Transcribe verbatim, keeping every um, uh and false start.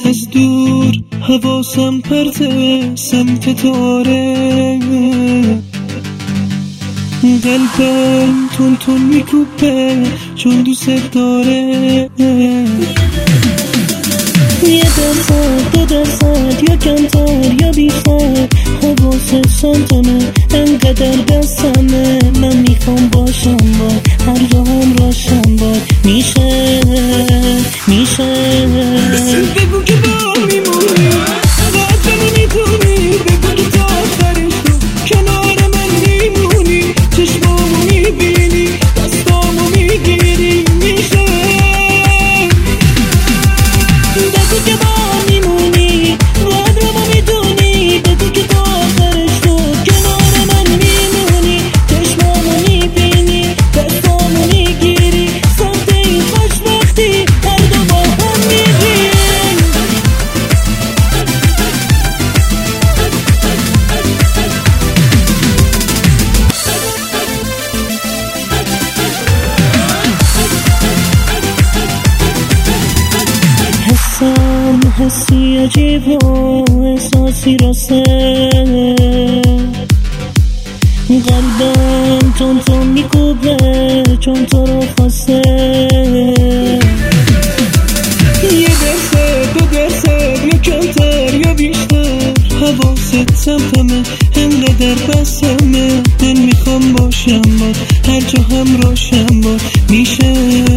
از دور حواسم پرته سمت تاره، قلبم تون تون میکوبه چون دوست داره. یه درصد دو درصد یا کمتر یا بیشتر حواس سنتمه، انقدر دستمه. من میخوام باشم باد هر جا هم راشم باد میشه میشه. بگو که با میمونی قدر نمیتونی، بگو که تا آخرش تو کنار من میمونی، چشمامو میبینی دستامو میگیری میشه. بگو که با میمونی قدرمو میدونی، بگو که تا آخرش تو کنار من میمونی، چشمامو میبینی دستامو میگیری، سمت این خوشبختی هر دو با هم میریم. حسم حسی عجیب و احساسی راسته، قلبم تون تون میکوبه چون تو رو خواسته. یه درصد دو درصد یا کمتر یا بیشتر حواست سمتمه، انقدر بسمه. من میخوام باشم باد هر جا هم راشم باد میشه